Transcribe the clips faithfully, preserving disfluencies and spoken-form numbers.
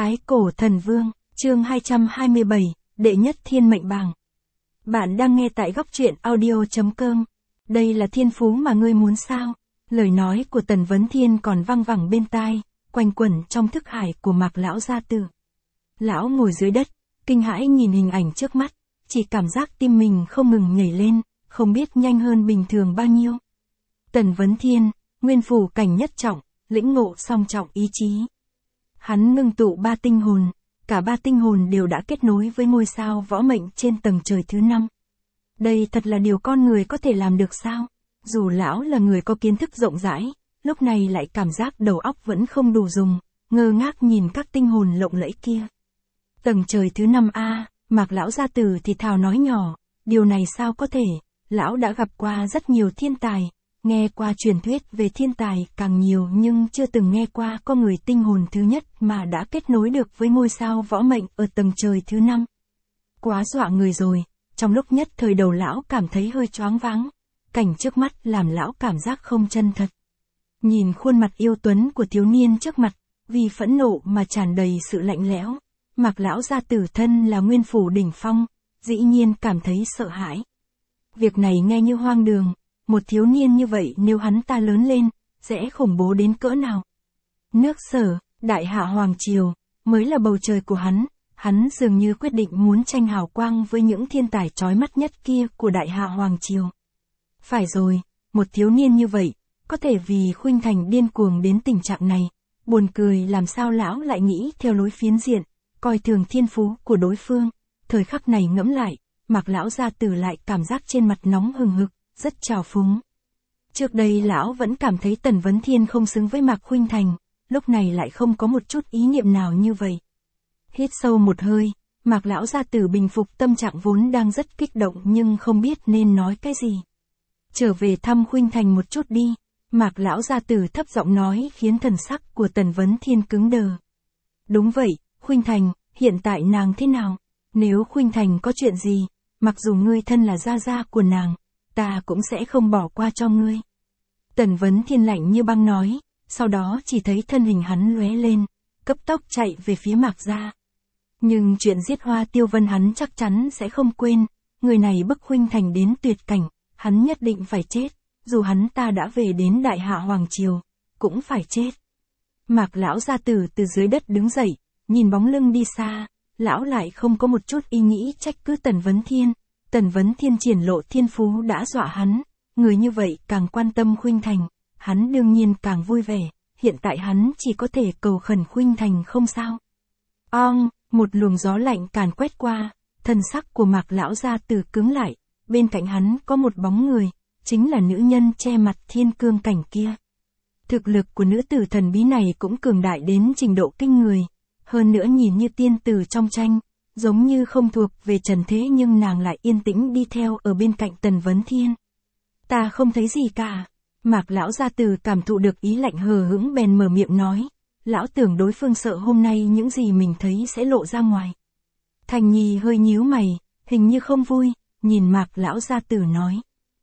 Thái cổ thần vương, chương hai trăm hai mươi bảy, đệ nhất thiên mệnh bảng. Bạn đang nghe tại góc truyện audio chấm com. Đây là thiên phú mà ngươi muốn sao? Lời nói của Tần Vấn Thiên còn văng vẳng bên tai, quanh quẩn trong thức hải của Mạc lão gia tử. Lão ngồi dưới đất, kinh hãi nhìn hình ảnh trước mắt, chỉ cảm giác tim mình không ngừng nhảy lên, không biết nhanh hơn bình thường bao nhiêu. Tần Vấn Thiên, nguyên phủ cảnh nhất trọng, lĩnh ngộ song trọng ý chí. Hắn ngưng tụ ba tinh hồn, cả ba tinh hồn đều đã kết nối với ngôi sao võ mệnh trên tầng trời thứ năm. Đây thật là điều con người có thể làm được sao? Dù lão là người có kiến thức rộng rãi, lúc này lại cảm giác đầu óc vẫn không đủ dùng, ngơ ngác nhìn các tinh hồn lộng lẫy kia. Tầng trời thứ năm a, Mạc lão gia tử thì thào nói nhỏ, điều này sao có thể, lão đã gặp qua rất nhiều thiên tài, nghe qua truyền thuyết về thiên tài càng nhiều nhưng chưa từng nghe qua có người tinh hồn thứ nhất mà đã kết nối được với ngôi sao võ mệnh ở tầng trời thứ năm. Quá dọa người rồi, trong lúc nhất thời đầu lão cảm thấy hơi choáng váng, cảnh trước mắt làm lão cảm giác không chân thật. Nhìn khuôn mặt yêu tuấn của thiếu niên trước mặt, vì phẫn nộ mà tràn đầy sự lạnh lẽo, Mạc lão gia tử thân là nguyên phủ đỉnh phong, dĩ nhiên cảm thấy sợ hãi. Việc này nghe như hoang đường. Một thiếu niên như vậy nếu hắn ta lớn lên, sẽ khủng bố đến cỡ nào? Nước Sở, Đại Hạ Hoàng Triều, mới là bầu trời của hắn, hắn dường như quyết định muốn tranh hào quang với những thiên tài chói mắt nhất kia của Đại Hạ Hoàng Triều. Phải rồi, một thiếu niên như vậy, có thể vì Khuynh Thành điên cuồng đến tình trạng này, buồn cười làm sao lão lại nghĩ theo lối phiến diện, coi thường thiên phú của đối phương. Thời khắc này ngẫm lại, Mạc lão gia tử lại cảm giác trên mặt nóng hừng hực, rất trào phúng. Trước đây lão vẫn cảm thấy Tần Vấn Thiên không xứng với Mạc Khuynh Thành, lúc này lại không có một chút ý niệm nào như vậy. Hít sâu một hơi, Mạc lão gia tử bình phục tâm trạng vốn đang rất kích động nhưng không biết nên nói cái gì. Trở về thăm Khuynh Thành một chút đi, Mạc lão gia tử thấp giọng nói khiến thần sắc của Tần Vấn Thiên cứng đờ. Đúng vậy, Khuynh Thành, hiện tại nàng thế nào? Nếu Khuynh Thành có chuyện gì, mặc dù ngươi thân là gia gia của nàng, ta cũng sẽ không bỏ qua cho ngươi. Tần Vấn Thiên lạnh như băng nói, sau đó chỉ thấy thân hình hắn lóe lên, cấp tốc chạy về phía Mạc gia. Nhưng chuyện giết Hoa Tiêu Vân hắn chắc chắn sẽ không quên, người này bức Khuynh Thành đến tuyệt cảnh, hắn nhất định phải chết, dù hắn ta đã về đến Đại Hạ Hoàng Triều, cũng phải chết. Mạc lão gia tử từ dưới đất đứng dậy, nhìn bóng lưng đi xa, lão lại không có một chút ý nghĩ trách cứ Tần Vấn Thiên. Tần Vấn Thiên triển lộ thiên phú đã dọa hắn, người như vậy càng quan tâm Khuynh Thành, hắn đương nhiên càng vui vẻ, hiện tại hắn chỉ có thể cầu khẩn Khuynh Thành không sao. Ong, một luồng gió lạnh càn quét qua, thân sắc của Mạc lão gia tử cứng lại, bên cạnh hắn có một bóng người, chính là nữ nhân che mặt thiên cương cảnh kia. Thực lực của nữ tử thần bí này cũng cường đại đến trình độ kinh người, hơn nữa nhìn như tiên tử trong tranh. Giống như không thuộc về trần thế nhưng nàng lại yên tĩnh đi theo ở bên cạnh Tần Vấn Thiên. Ta không thấy gì cả. Mạc lão gia tử cảm thụ được ý lạnh hờ hững bèn mở miệng nói. Lão tưởng đối phương sợ hôm nay những gì mình thấy sẽ lộ ra ngoài. Thành Nhi hơi nhíu mày, hình như không vui, nhìn Mạc lão gia tử nói.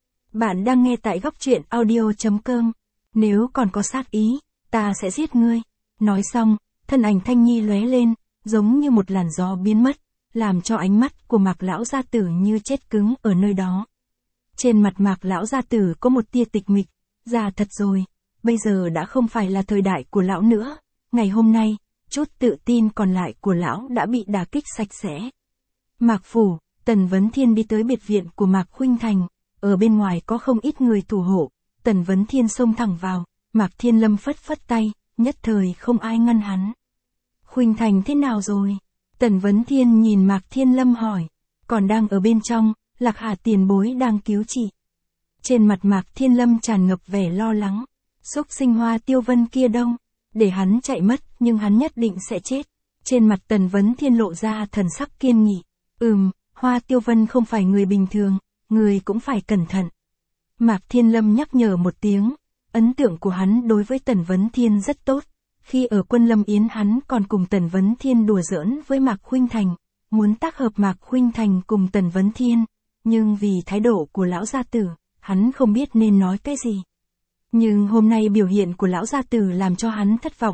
Bạn đang nghe tại góc truyện audio chấm com. Nếu còn có sát ý, ta sẽ giết ngươi. Nói xong, thân ảnh Thanh Nhi lóe lên, giống như một làn gió biến mất, làm cho ánh mắt của Mạc lão gia tử như chết cứng ở nơi đó. Trên mặt Mạc lão gia tử có một tia tịch mịch, già thật rồi, bây giờ đã không phải là thời đại của lão nữa, ngày hôm nay, chút tự tin còn lại của lão đã bị đả kích sạch sẽ. Mạc phủ, Tần Vấn Thiên đi tới biệt viện của Mạc Khuynh Thành, ở bên ngoài có không ít người thủ hộ, Tần Vấn Thiên xông thẳng vào, Mạc Thiên Lâm phất phất tay, nhất thời không ai ngăn hắn. Khuynh Thành thế nào rồi? Tần Vấn Thiên nhìn Mạc Thiên Lâm hỏi. Còn đang ở bên trong, Lạc Hà tiền bối đang cứu chị. Trên mặt Mạc Thiên Lâm tràn ngập vẻ lo lắng. Xúc sinh Hoa Tiêu Vân kia đâu? Để hắn chạy mất nhưng hắn nhất định sẽ chết. Trên mặt Tần Vấn Thiên lộ ra thần sắc kiên nghị. Ừm, Hoa Tiêu Vân không phải người bình thường, người cũng phải cẩn thận. Mạc Thiên Lâm nhắc nhở một tiếng. Ấn tượng của hắn đối với Tần Vấn Thiên rất tốt. Khi ở Quân Lâm Yến hắn còn cùng Tần Vấn Thiên đùa giỡn với Mạc Khuynh Thành, muốn tác hợp Mạc Khuynh Thành cùng Tần Vấn Thiên, nhưng vì thái độ của lão gia tử, hắn không biết nên nói cái gì. Nhưng hôm nay biểu hiện của lão gia tử làm cho hắn thất vọng,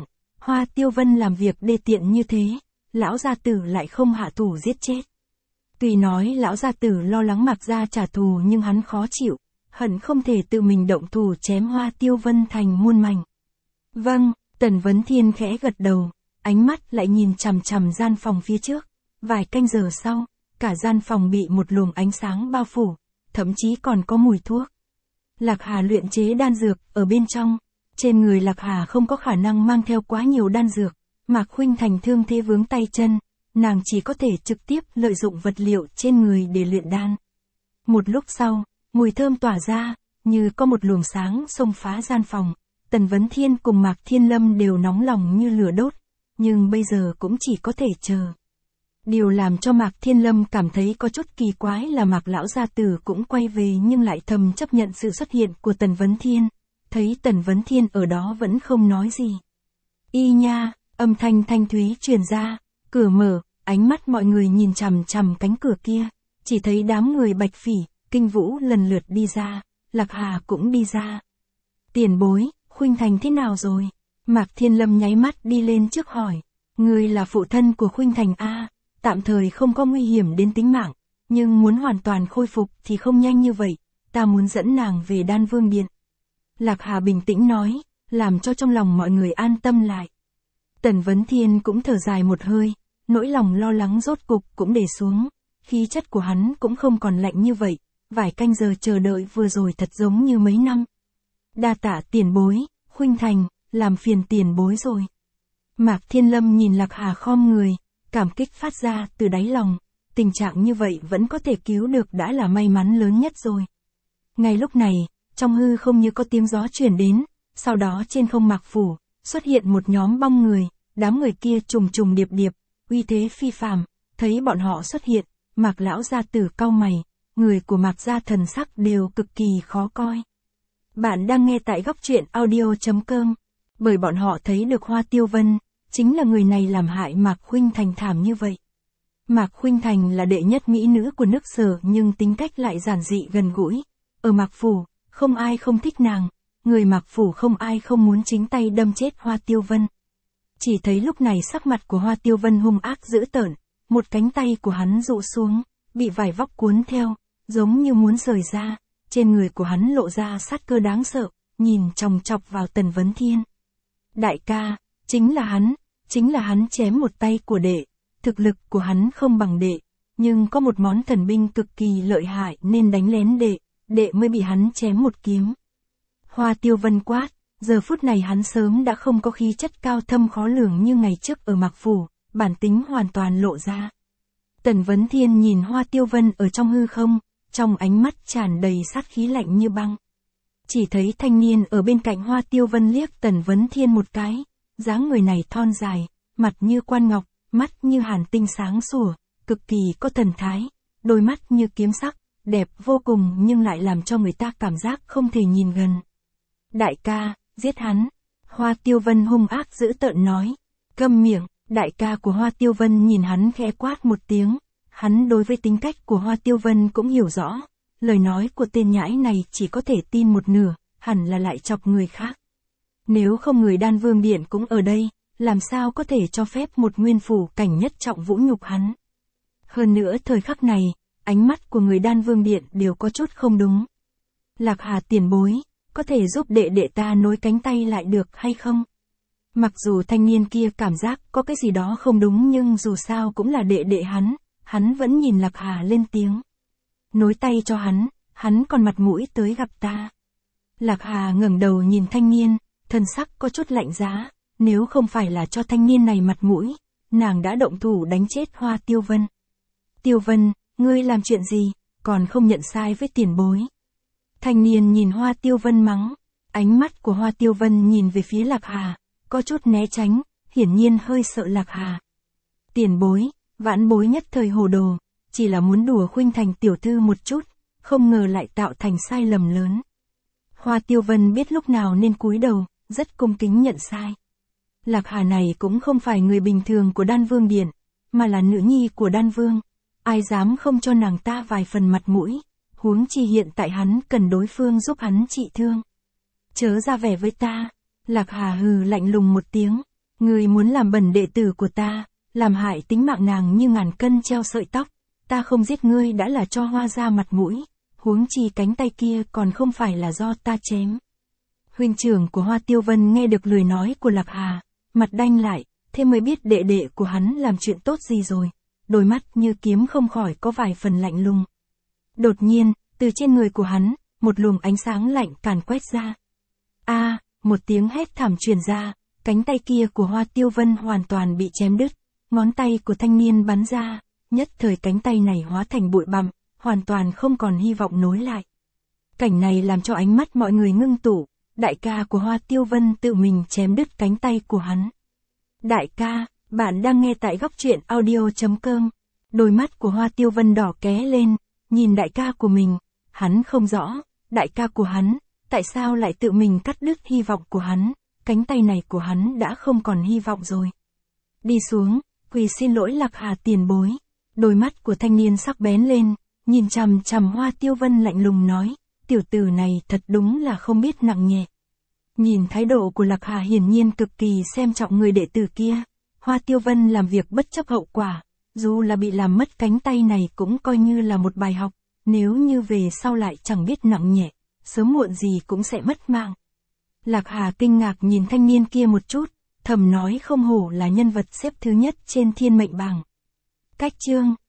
Hoa Tiêu Vân làm việc đê tiện như thế, lão gia tử lại không hạ thủ giết chết. Tuy nói lão gia tử lo lắng Mạc gia trả thù nhưng hắn khó chịu, hận không thể tự mình động thủ chém Hoa Tiêu Vân thành muôn mảnh. Vâng, Tần Vấn Thiên khẽ gật đầu, ánh mắt lại nhìn chằm chằm gian phòng phía trước. Vài canh giờ sau, cả gian phòng bị một luồng ánh sáng bao phủ, thậm chí còn có mùi thuốc. Lạc Hà luyện chế đan dược ở bên trong. Trên người Lạc Hà không có khả năng mang theo quá nhiều đan dược, Mạc Khuynh Thành thương thế vướng tay chân, nàng chỉ có thể trực tiếp lợi dụng vật liệu trên người để luyện đan. Một lúc sau, mùi thơm tỏa ra, như có một luồng sáng xông phá gian phòng. Tần Vấn Thiên cùng Mạc Thiên Lâm đều nóng lòng như lửa đốt, nhưng bây giờ cũng chỉ có thể chờ. Điều làm cho Mạc Thiên Lâm cảm thấy có chút kỳ quái là Mạc lão gia tử cũng quay về nhưng lại thầm chấp nhận sự xuất hiện của Tần Vấn Thiên. Thấy Tần Vấn Thiên ở đó vẫn không nói gì. Y nha, âm thanh thanh thúy truyền ra, cửa mở, ánh mắt mọi người nhìn chằm chằm cánh cửa kia, chỉ thấy đám người Bạch Phỉ, Kinh Vũ lần lượt đi ra, Lạc Hà cũng đi ra. Tiền bối, Khuynh Thành thế nào rồi? Mạc Thiên Lâm nháy mắt đi lên trước hỏi. Ngươi là phụ thân của Khuynh Thành a, tạm thời không có nguy hiểm đến tính mạng, nhưng muốn hoàn toàn khôi phục thì không nhanh như vậy, ta muốn dẫn nàng về Đan Vương Điện. Lạc Hà bình tĩnh nói, làm cho trong lòng mọi người an tâm lại. Tần Vấn Thiên cũng thở dài một hơi, nỗi lòng lo lắng rốt cục cũng để xuống, khí chất của hắn cũng không còn lạnh như vậy, vài canh giờ chờ đợi vừa rồi thật giống như mấy năm. Đa tạ tiền bối, Khuynh Thành, làm phiền tiền bối rồi. Mạc Thiên Lâm nhìn Lạc Hà khom người, cảm kích phát ra từ đáy lòng, tình trạng như vậy vẫn có thể cứu được đã là may mắn lớn nhất rồi. Ngay lúc này, trong hư không như có tiếng gió chuyển đến, sau đó trên không Mạc phủ, xuất hiện một nhóm bong người, đám người kia trùng trùng điệp điệp, uy thế phi phàm, thấy bọn họ xuất hiện, Mạc lão gia tử cau mày, người của Mạc gia thần sắc đều cực kỳ khó coi. Bạn đang nghe tại góc truyện audio chấm com, bởi bọn họ thấy được Hoa Tiêu Vân, chính là người này làm hại Mạc Khuynh Thành thảm như vậy. Mạc Khuynh Thành là đệ nhất mỹ nữ của nước Sở nhưng tính cách lại giản dị gần gũi, ở Mạc phủ, không ai không thích nàng, người Mạc phủ không ai không muốn chính tay đâm chết Hoa Tiêu Vân. Chỉ thấy lúc này sắc mặt của Hoa Tiêu Vân hung ác dữ tợn, một cánh tay của hắn rụ xuống, bị vải vóc cuốn theo, giống như muốn rời ra, trên người của hắn lộ ra sát cơ đáng sợ, nhìn chòng chọc vào Tần Vấn Thiên. Đại ca, chính là hắn, chính là hắn chém một tay của đệ, thực lực của hắn không bằng đệ, nhưng có một món thần binh cực kỳ lợi hại nên đánh lén đệ, đệ mới bị hắn chém một kiếm. Hoa Tiêu Vân quát, giờ phút này hắn sớm đã không có khí chất cao thâm khó lường như ngày trước ở Mạc phủ, bản tính hoàn toàn lộ ra. Tần Vấn Thiên nhìn Hoa Tiêu Vân ở trong hư không, trong ánh mắt tràn đầy sát khí lạnh như băng. Chỉ thấy thanh niên ở bên cạnh Hoa Tiêu Vân liếc Tần Vấn Thiên một cái, dáng người này thon dài, mặt như quan ngọc, mắt như hàn tinh sáng sủa, cực kỳ có thần thái, đôi mắt như kiếm sắc, đẹp vô cùng nhưng lại làm cho người ta cảm giác không thể nhìn gần. Đại ca, giết hắn. Hoa Tiêu Vân hung ác dữ tợn nói. Câm miệng, đại ca của Hoa Tiêu Vân nhìn hắn khẽ quát một tiếng. Hắn đối với tính cách của Hoa Tiêu Vân cũng hiểu rõ. Lời nói của tên nhãi này chỉ có thể tin một nửa, hẳn là lại chọc người khác. Nếu không người Đan Vương Điện cũng ở đây, làm sao có thể cho phép một nguyên phủ cảnh nhất trọng vũ nhục hắn. Hơn nữa thời khắc này, ánh mắt của người Đan Vương Điện đều có chút không đúng. Lạc Hà tiền bối, có thể giúp đệ đệ ta nối cánh tay lại được hay không? Mặc dù thanh niên kia cảm giác có cái gì đó không đúng nhưng dù sao cũng là đệ đệ hắn, hắn vẫn nhìn Lạc Hà lên tiếng. Nối tay cho hắn, hắn còn mặt mũi tới gặp ta. Lạc Hà ngẩng đầu nhìn thanh niên, thân sắc có chút lạnh giá, nếu không phải là cho thanh niên này mặt mũi, nàng đã động thủ đánh chết Hoa Tiêu Vân. Tiêu Vân, ngươi làm chuyện gì, còn không nhận sai với tiền bối. Thanh niên nhìn Hoa Tiêu Vân mắng, ánh mắt của Hoa Tiêu Vân nhìn về phía Lạc Hà, có chút né tránh, hiển nhiên hơi sợ Lạc Hà. Tiền bối, vãn bối nhất thời hồ đồ, chỉ là muốn đùa Khuynh Thành tiểu thư một chút, không ngờ lại tạo thành sai lầm lớn. Hoa Tiêu Vân biết lúc nào nên cúi đầu, rất cung kính nhận sai. Lạc Hà này cũng không phải người bình thường của Đan Vương Điện, mà là nữ nhi của Đan Vương, ai dám không cho nàng ta vài phần mặt mũi. Huống chi hiện tại hắn cần đối phương giúp hắn trị thương. Chớ ra vẻ với ta. Lạc Hà hừ lạnh lùng một tiếng. Ngươi muốn làm bẩn đệ tử của ta, làm hại tính mạng nàng như ngàn cân treo sợi tóc. Ta không giết ngươi đã là cho Hoa gia mặt mũi, huống chi cánh tay kia còn không phải là do ta chém. Huynh trưởng của Hoa Tiêu Vân nghe được lời nói của Lạc Hà, mặt đanh lại, thế mới biết đệ đệ của hắn làm chuyện tốt gì rồi. Đôi mắt như kiếm không khỏi có vài phần lạnh lùng. Đột nhiên, từ trên người của hắn, một luồng ánh sáng lạnh càn quét ra. A, à, một tiếng hét thảm truyền ra, cánh tay kia của Hoa Tiêu Vân hoàn toàn bị chém đứt, ngón tay của thanh niên bắn ra, nhất thời cánh tay này hóa thành bụi bặm, hoàn toàn không còn hy vọng nối lại. Cảnh này làm cho ánh mắt mọi người ngưng tụ, đại ca của Hoa Tiêu Vân tự mình chém đứt cánh tay của hắn. Đại ca, bạn đang nghe tại góc truyện audio chấm com. Đôi mắt của Hoa Tiêu Vân đỏ ké lên, nhìn đại ca của mình, hắn không rõ, đại ca của hắn, tại sao lại tự mình cắt đứt hy vọng của hắn, cánh tay này của hắn đã không còn hy vọng rồi. Đi xuống, quỳ xin lỗi Lạc Hà tiền bối. Đôi mắt của thanh niên sắc bén lên, nhìn chằm chằm Hoa Tiêu Vân lạnh lùng nói, tiểu tử này thật đúng là không biết nặng nhẹ. Nhìn thái độ của Lạc Hà hiển nhiên cực kỳ xem trọng người đệ tử kia, Hoa Tiêu Vân làm việc bất chấp hậu quả, dù là bị làm mất cánh tay này cũng coi như là một bài học, nếu như về sau lại chẳng biết nặng nhẹ, sớm muộn gì cũng sẽ mất mạng. Lạc Hà kinh ngạc nhìn thanh niên kia một chút, thầm nói không hổ là nhân vật xếp thứ nhất trên thiên mệnh bảng. Cách chương